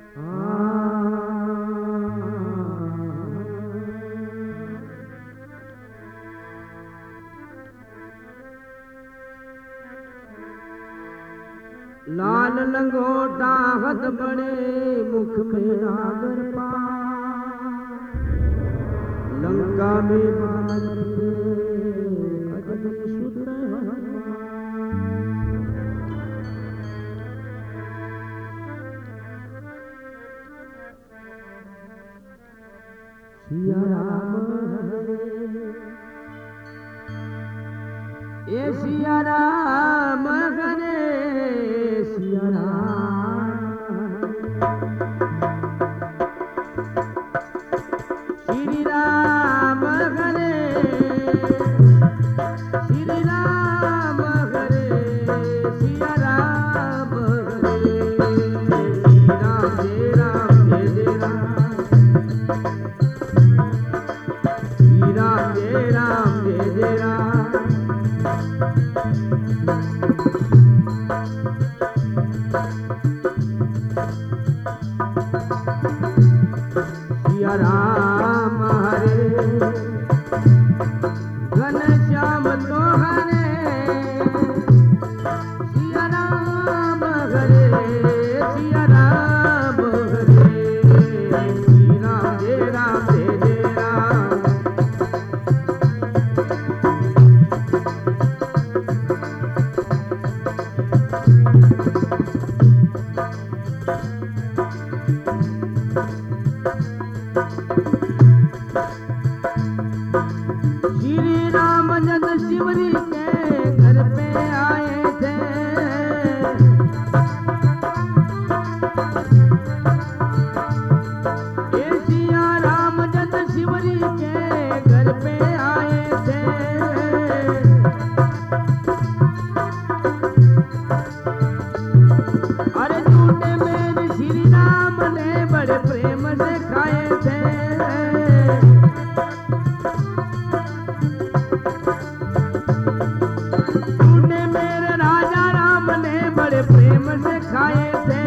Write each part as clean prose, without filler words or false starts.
लाल लंगोटा हाथ बड़े मुख में नागर लंका में सिया राम ए सिया राम हरे सिया राम श्री राम हरे श्री राम हरे सिया राम हरे राम जय राम जय जय राम श्री राम जय राम जय जय राम सिया राम हरे घनश्याम तो हरे सिया राम हरे सिया राम हरे श्री राम जय राम जय जय राम श्री राम जब शिवरी के घर पे आए थे ये सिया राम जब शिवरी के घर पे आए थे अरे झूठे मेरे श्री राम ने बड़े प्रेम से खाए थे प्रेम से खाए थे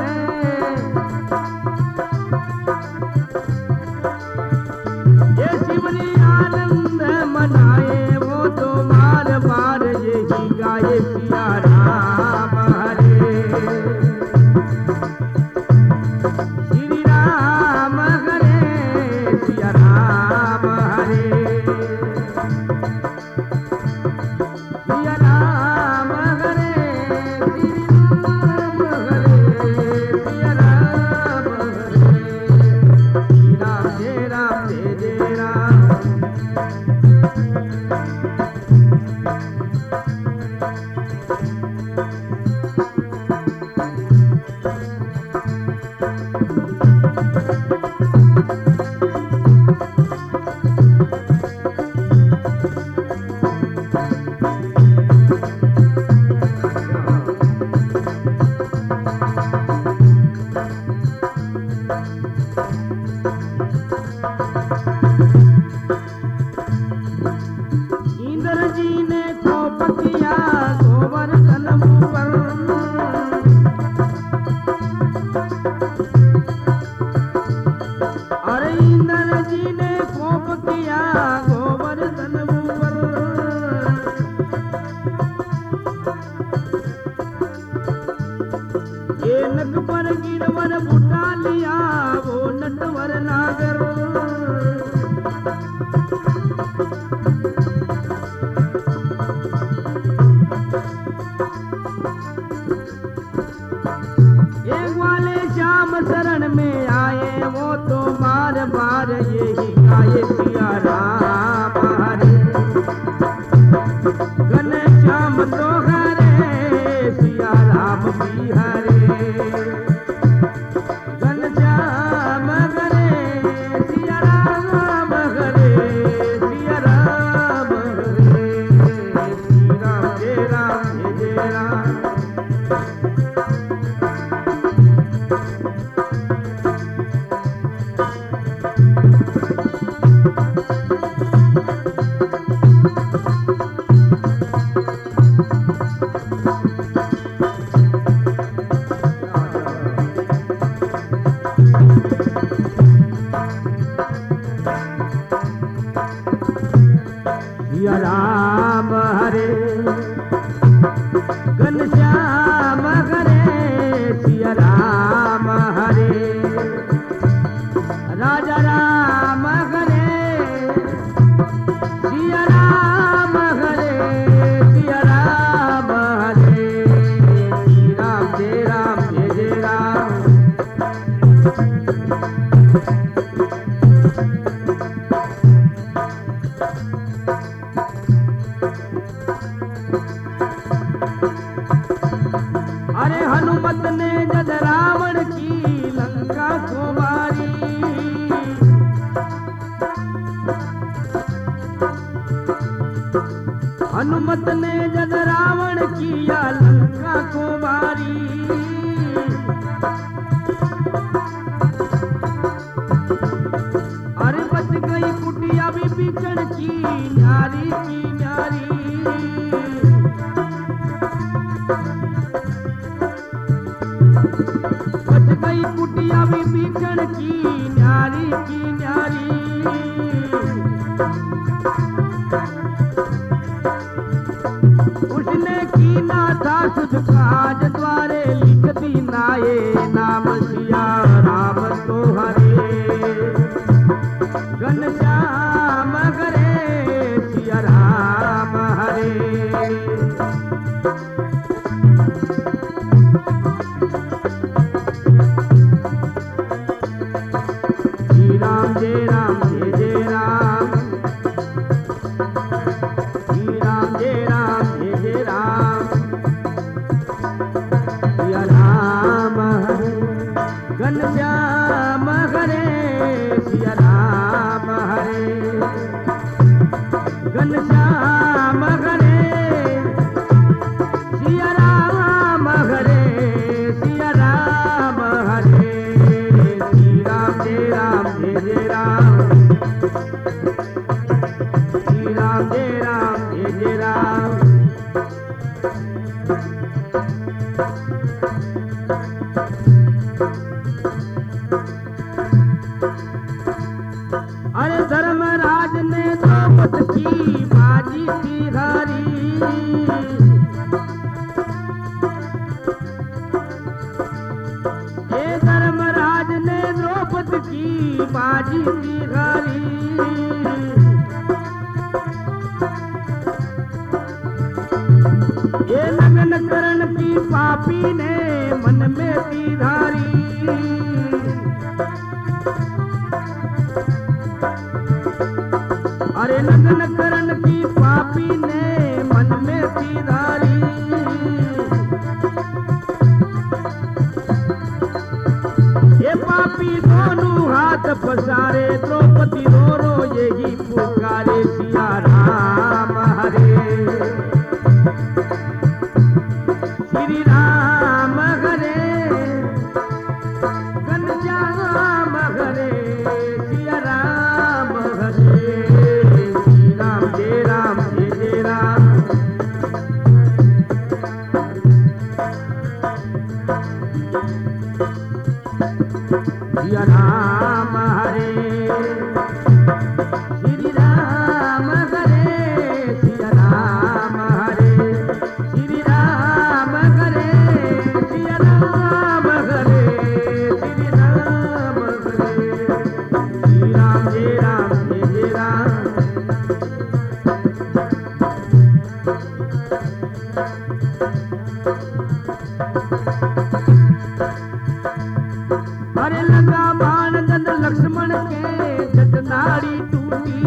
ये शिवरी आनंद मनाए वो तो बार बार यही गाए सिया राम हरे श्री राम हरे सिया राम हरे सिया राम हरे इंद्र जी ने कोप किया गोवर्धन पर अरे इंद्र जी ने कोप किया गोवर्धन पर ये नग पर गिरवर बुटा लिया वो नटवर नागर एक वाले श्याम शरण में आए वो तो बार बार यही गाए सिया राम हरे घनश्याम तो हरे सिया राम भी हरे घनश्याम हरे सिया राम हरे सिया राम हरे श्री राम जय राम जय जय राम जद रावण की लंका को मारी। हनुमत ने जद रावण किया लंका को मारी। अरे बच गई कुटिया विभीषण की न्यारी की न्यारी। बच गई कुटिया विभीषण की न्यारी की न्यारी। उसने कीना था सुध काज द्वारे लिख दी नाये नाम सिया राम तो हरे। घनश्याम हरे सिया राम हरे। श्री राम जय राम जय जय राम। श्री राम जय राम जय जय राम। सिया राम हरे घनश्याम हरे सिया राम हरे। घनश्याम हरे सिया राम हरे सिया राम हरे। श्री राम जय राम जय जय राम। श्री राम जय राम जय जय राम। अरे धर्मराज ने द्रौपदी की बाजी थी हारी। ये धर्मराज ने द्रौपदी की बाजी थी हारी। ये लगन करण की पापी ने मन में थी धारी। अरे लगन करण की पापी ने मन में थी धारी। ये पापी दोनों हाथ पसारे द्रौपदी रो रो यही पुकारे सिया राम हरे। श्री राम हरे घनश्याम हरे सिया राम हरे। श्री राम जय राम जय जय राम। सिया राम हरे श्री राम हरे सिया राम हरे। श्री राम हरे सिया राम हरे श्री राम हरे। श्री राम जय राम जय जय राम। अरे लगा बाण जद लक्ष्मण के जद नाड़ी टूटी।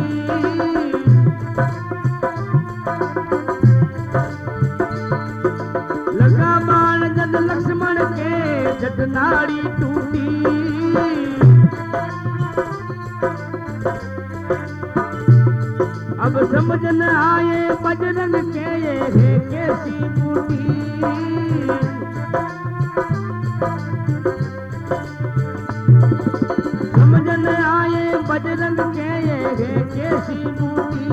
लगा बाण जद लक्ष्मण के जद नाड़ी टूटी। अब समझ न आए बजरंग के ये है कैसी बूटी। समझ न आए बजरंग के ये है कैसी बूटी।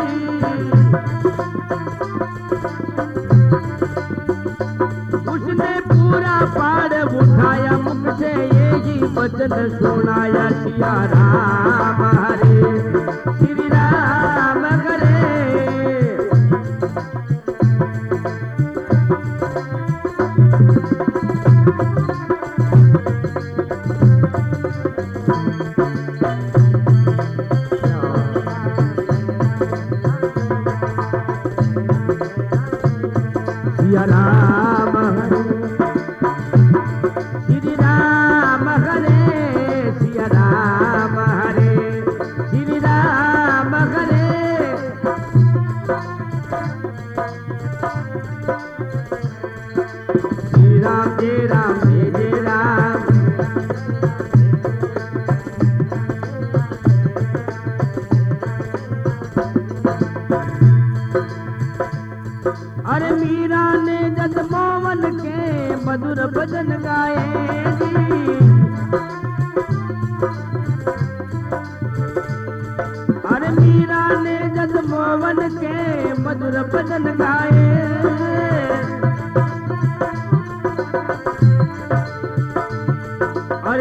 उसने पूरा पाड़ उठाया मुख से यही वचन सुनाया सिया राम हरे श्री राम हरे। सिया राम हरे श्री राम हरे सिया राम हरे श्री राम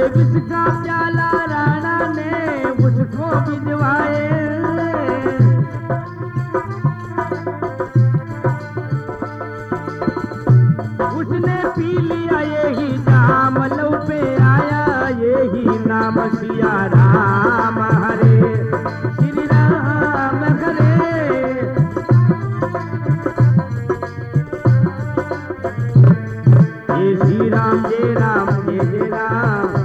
विष का प्याला राणा ने मुझको भिजवाए। उसने पी लिया यही नाम लौ पे आया, यही नाम सिया राम हरे श्री राम हरे। जय श्री राम जय राम जय जय राम।